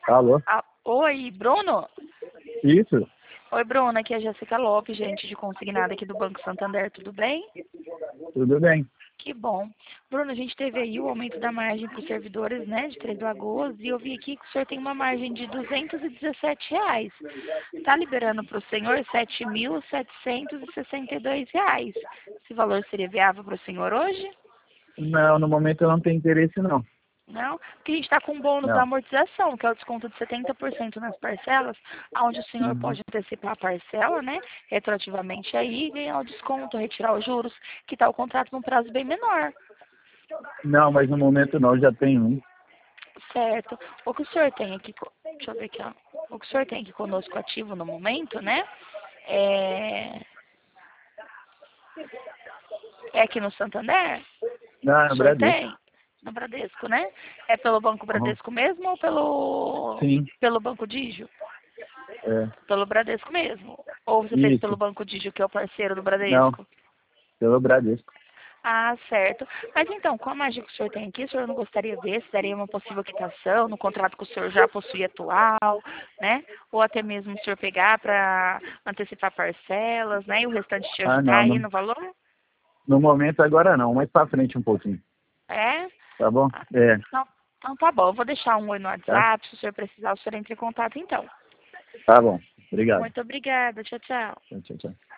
Alô? Oi, Bruno? Isso? Oi, Bruno, aqui é a Jéssica Lopes, gente de consignado aqui do Banco Santander, tudo bem? Tudo bem. Que bom. Bruno, a gente teve aí o aumento da margem para os servidores, né, de 3 Lagoas, e eu vi aqui que o senhor tem uma margem de R$ 217. Está liberando para o senhor R$ 7.762. Esse valor seria viável para o senhor hoje? Não, no momento eu não tenho interesse, não. Não, porque a gente está com um bônus da Não. amortização, que é o desconto de 70% nas parcelas, onde o senhor Uhum. pode antecipar a parcela, né, retroativamente aí, e ganhar o desconto, retirar os juros, que está o contrato num prazo bem menor. Não, mas no momento não, já tenho um. Certo. O que o senhor tem aqui, deixa eu ver aqui, ó. O que o senhor tem aqui conosco ativo no momento, né, é aqui no Santander? Não, O é senhor Bradesco. tem? No Bradesco, né? É pelo Banco Uhum. Bradesco mesmo ou Sim, pelo Banco Digio? é. Pelo Bradesco mesmo? Ou você fez pelo Isso. Banco Digio, que é o parceiro do Não, Bradesco? pelo Bradesco. Ah, certo. Mas então, com a magia que o senhor tem aqui, o senhor não gostaria de ver se daria uma possível quitação no contrato que o senhor já possui atual, né? Ou até mesmo o senhor pegar para antecipar parcelas, né? E o restante te Ah, ajudar não, aí no valor? no momento agora não, mais pra frente um pouquinho. É? Tá bom? Ah, É, então tá bom. Eu vou deixar um oi no tá? WhatsApp. Se o senhor precisar, o senhor entre em contato então. Tá bom. Obrigado. Muito obrigada. Tchau, tchau. Tchau, tchau, tchau.